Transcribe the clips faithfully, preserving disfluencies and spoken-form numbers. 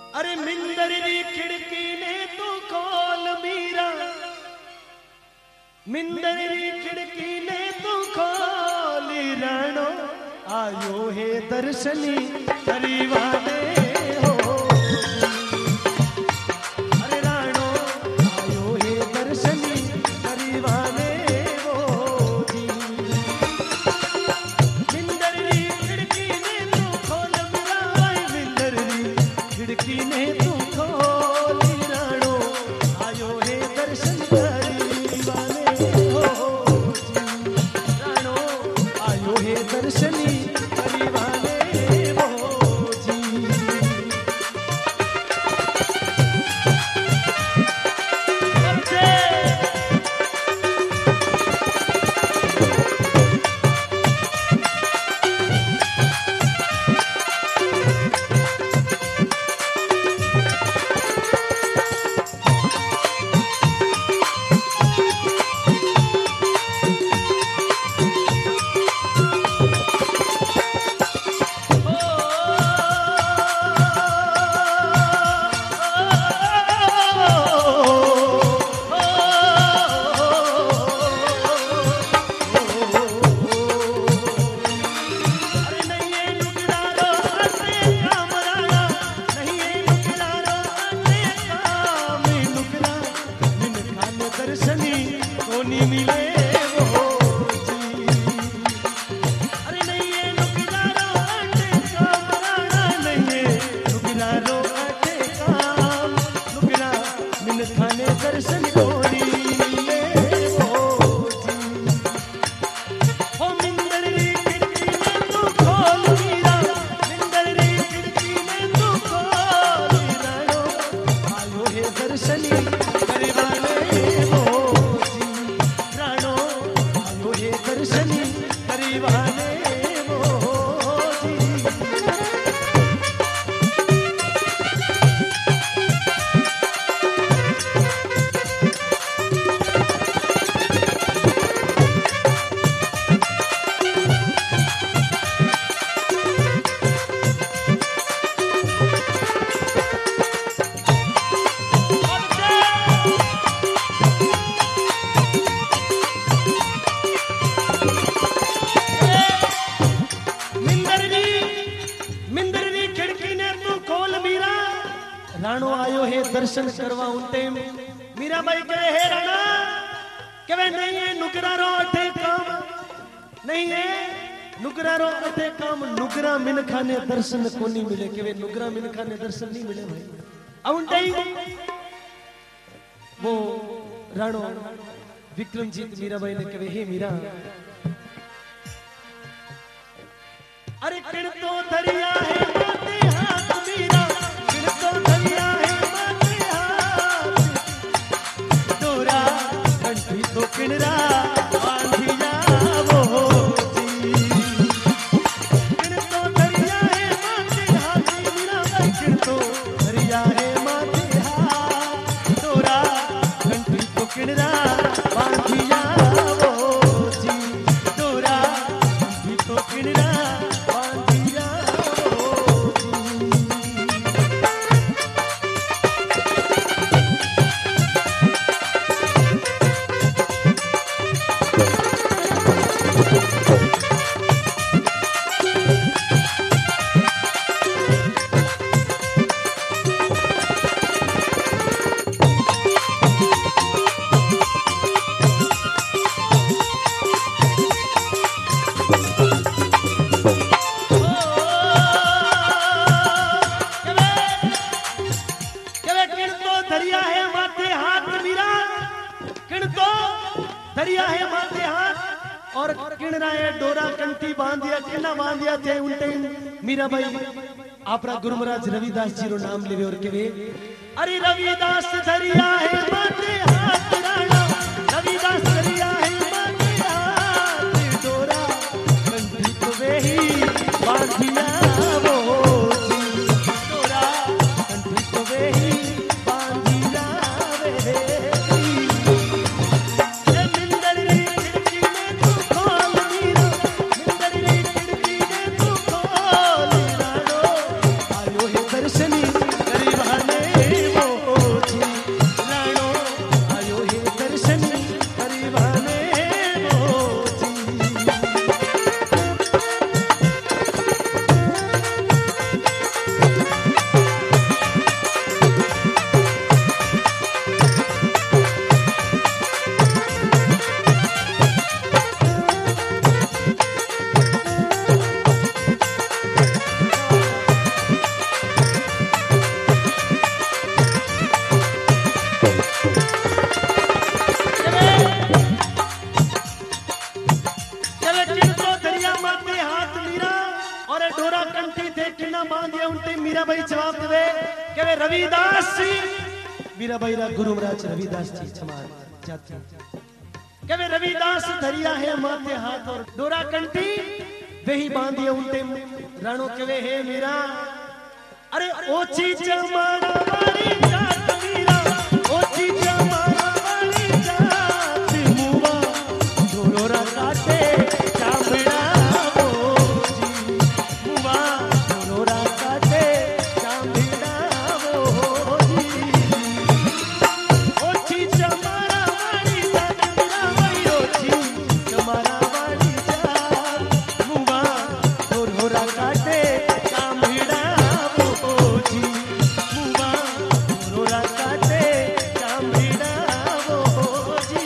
अरे मिंदर री खिड़की ने तू खोल मीरा, मिंदर री खिड़की ने तू खोल राणो, आयो है दर्शनी करीवाने हो। अरे राणो आयो है दर्शनी करीवाने हो जी। मिंदर री खिड़की ने तू खोल मीरा, मिंदर री खिड़की ने तू खोल राणो, आयो है दर्शन करीवाने हो जी। राणो आयो है दर्शनी करीवाने हो जी। राणो आयो है दर्शन करवा उनते मीरा बाई कहे हे राणा के वे नहीं है नुकरा रो अठे काम नहीं है नुकरा रो अठे काम नुकरा मिनखा ने दर्शन कोनी मिले के वे नुकरा मिनखा ने दर्शन नहीं मिले भाई उनते वो राणो विक्रमजीत मीरा बाई ने कहे हे मीरा अरे किण तो दरिया है माते हाथ मीरा किण तो दरिया है माते हाथ डोरा कंठी तो किणरा बांधी जावो जी किण तो दरिया है माते हाथ मीरा बाई किण तो दरिया है माते हाथ डोरा कंठी तो किणरा बांधी जावो जी डोरा कंठी तो किणरा दरिया है माथे हाथ और किणरा है डोरा कंठी बांधिया किना बांधिया थे उल्टे मीरा भाई आपरा गुरु महाराज रविदास जी रो नाम लेवे और केवे अरे रविदास दरिया है माथे हाथ राणा रविदास दरिया है माथे हाथ डोरा कंठी तो वेही बांधिया वो डोरा कंठी तो वेही बांधिया वे दर्शनी दिया उनते मीराबाई जवाब देवे के वे रविदास जी मीराबाई रा गुरु महाराज रविदास जी क्षमा जाती के वे रविदास धरिया है माथे हाथ और डोरा कंठी वही बांधिया उनते राणो के वे हे मीरा अरे ओची चमाड़ा वाली जात मीरा ओची चमाड़ा वाली जात मुवा डोरा काटे चामड़ा वो जी मुवा डोरा काटे चामड़ा वो जी ओची चमाड़ा वाली जात मीरा वही ओची चमाड़ा वाली जात मुवा डोरा काटे चामड़ा वो जी मुवा डोरा काटे चामड़ा वो जी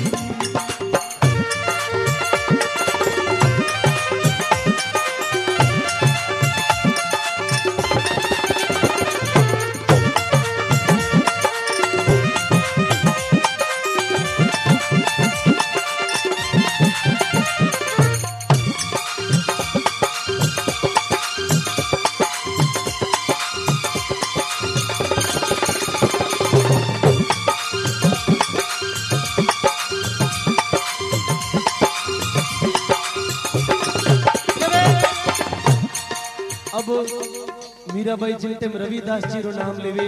अब मीराबाई जिन टाइम रविदास जी रो नाम लेवे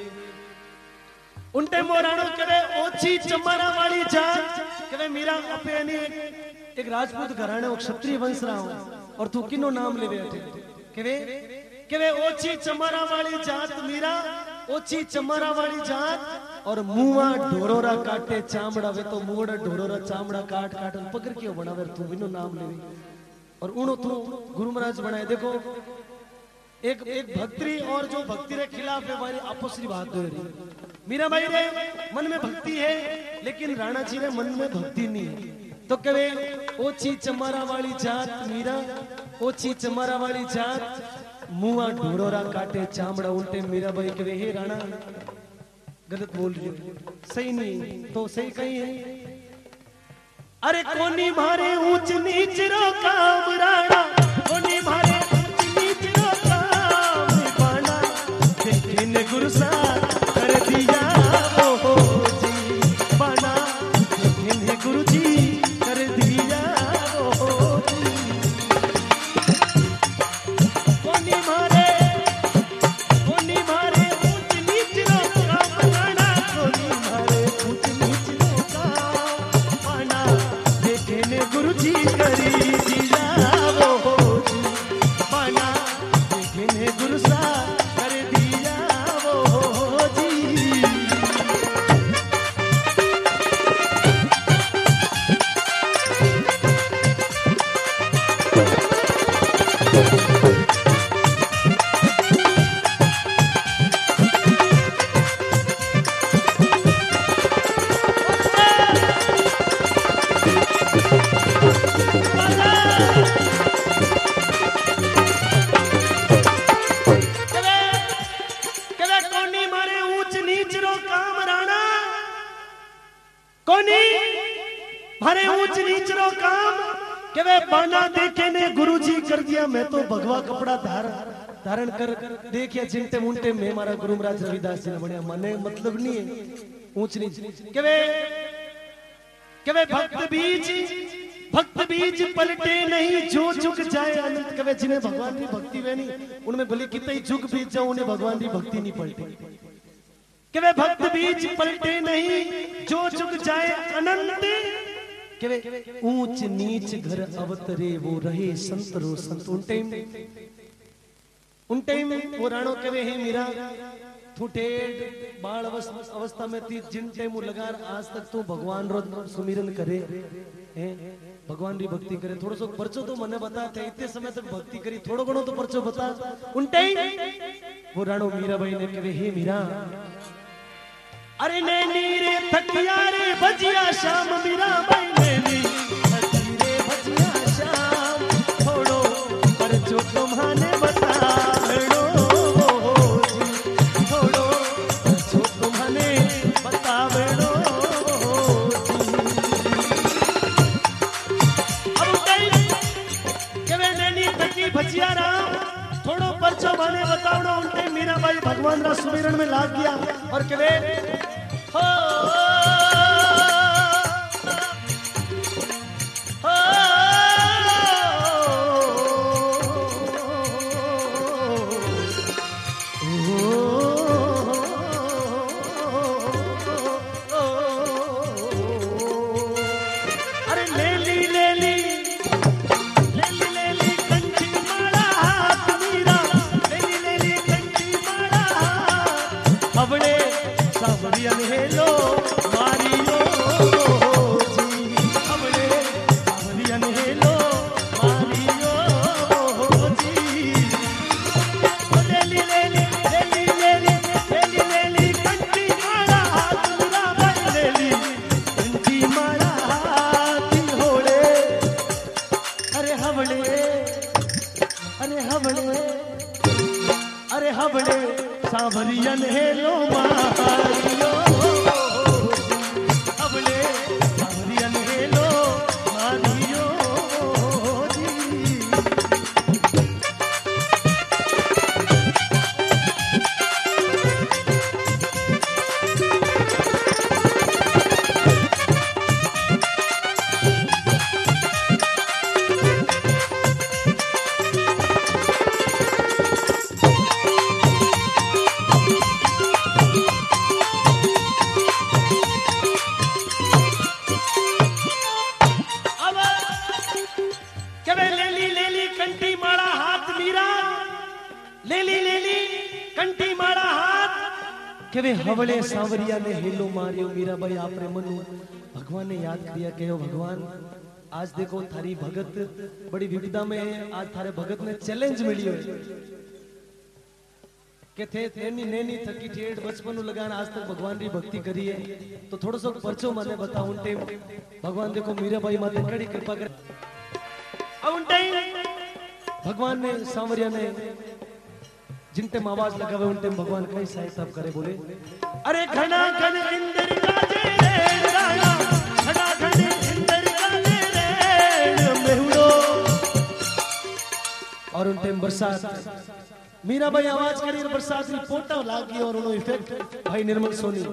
उन टाइम मोराणो करे ओछी चमारा वाली जात करे मीरा अपे ने एक राजपूत घराणे और क्षत्रिय वंश रहा हूं और तू किनो नाम लेवे अठे केवे केवे ओछी चमारा वाली जात मीरा ओछी चमारा वाली जात और मुआ ढोरोरा काटे चामड़ा वे तो मुड़ा ढोरोरा चामड़ा काट काट पकड़ क्यों बनावे तू बिनो नाम लेवे और उनो तू गुरु महाराज बनाए देखो एक एक भक्ति और जो भक्ति के खिलाफ है हमारी आपस की बात हो रही मीराबाई रे मन में भक्ति है लेकिन राणा जी रे मन में भक्ति नहीं है तो कहे ओछी चमारा वाली जात मीरा ओछी चमारा वाली जात मुआ ढोरोरा काटे चामड़ा उल्टे मीराबाई कहे हे राणा गलत बोल रही हो सही नहीं तो सही कहीं है अरे कोनी मारे ऊंच नीच रो काम राणा कोनी मारे ऊंच नीच रो काम बाना देखे ने गुरु सा कर दिया वो जी बाना देखे ने गुरु जी कर दिया वो जी कोनी मारे कोनी मारे ऊंच नीच रो काम राणा कोनी मारे ऊंच नीच रो काम बाना देखे गुरु जी करी दिया वो जी बना देखे गुरु सा कर दिया वो जी मारे ऊंच नीच रो काम के वे बाना देखे ने गुरुजी कर दिया मैं तो भगवा कपड़ा धार धारण कर देखिया चिंते मुंटे में मारा गुरु महाराज रविदास जी ने बढ़िया मने मतलब नहीं है ऊंच नीच के वे के वे भक्त बीज भक्त बीज पलटे नहीं जो झुक जाए अनंत कवे जिन्हें भगवान की भक्ति वे नहीं उनमें भले कितने झुक बीज जाओ उन्हें भगवान की भक्ति नहीं पलटे कि वे भक्त बीज पलटे नहीं जो झुक जाए अनंत कि वे ऊंच नीच घर अवतरे वो रहे संत रो संत उन टाइम उन टाइम वो राणो कवे है मीरा तू टेढ़ बाल अवस्था में थी जिन टाइम लगा आज तक तू भगवान रो सुमिरन करे हैं भगवान की भक्ति करे थोड़ा सो परचो तो मने बता थे इतने समय तक भक्ति करी थोड़ो घणो तो परचो बता उन टाइम वो राणो मीराबाई ने कहे हे मीरा अरे नैनी रे थकिया रे भजिया शाम मीराबाई नैनी थकी रे भजिया शाम थोड़ो परचो तुम्हाने बतावड़ो थोड़ो परचो तुम्हाने बतावड़ो अब कहीं के वे नैनी थकी भजिया राम थोड़ो परचो माने बताओ उनके मीरा भाई भगवान रा सुमिरन में लाग गया और कहे हो सांवरियन हेलो मारियो अबले सांवरियन हेलो मारियो हवले सांवरिया ने हेलो मारियो मीरा भाई आपरे मनु भगवान ने याद किया के भगवान आज देखो थारी भगत बड़ी विविधा में है आज थारे भगत ने चैलेंज मिलियो के थे नैनी नैनी थकी ठेठ बचपन लगान आज तक भगवान री भक्ति करी है तो थोड़ा सा परचो माने बताओ उन टाइम भगवान देखो मीरा भाई माते कड़ी कृपा कर अब उन टाइम भगवान ने सांवरिया ने जिन टाइम आवाज लगावे उन टाइम भगवान कई सहायता करे बोले अरे घना घन इंद्र गाजे रे राणा घना घन इंद्र गाजे रे मेहुड़ो और उन टाइम बरसात मीरा भाई आवाज करी बरसात री पोटा लागी और उनो इफेक्ट भाई निर्मल सोनी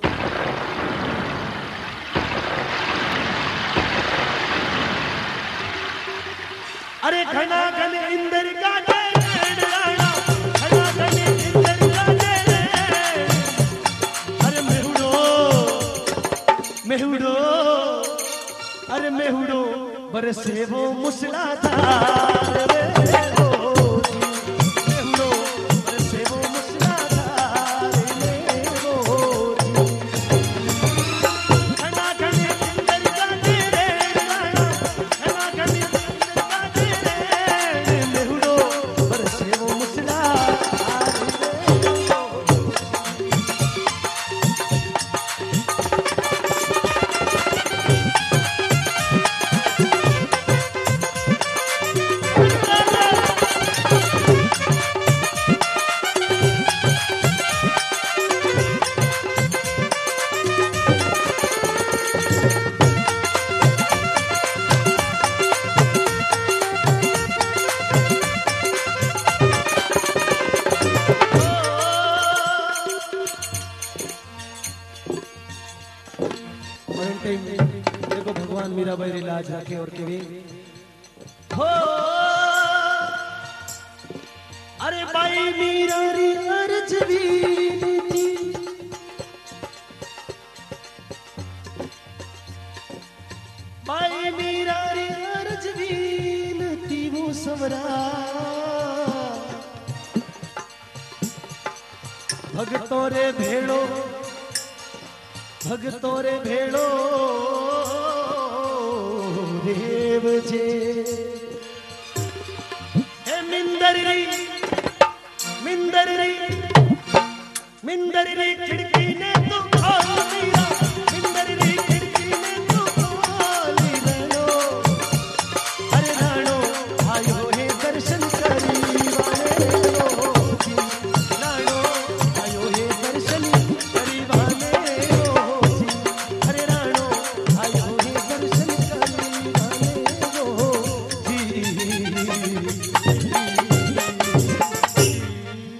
अरे घना घन इंद्र गाजे रे राणा मेहुड़ो अरे मेहुड़ो बरसे वो मुसलाधार रे मेहुड़ो बरसे वो मुसलाधार रे घना घन इंद्र गाजे रे राणा घना घन इंद्र गाजे रे मेहुड़ो बरसे वो मुसलाधार देखो भगवान मीरा भाई इलाज रखे और के हो अरे भाई मीरा री अर्ज भी भाई मीरा री अर्ज भी वो सवरा भगतों रे भेड़ो भगतों रे भेड़ो देव जे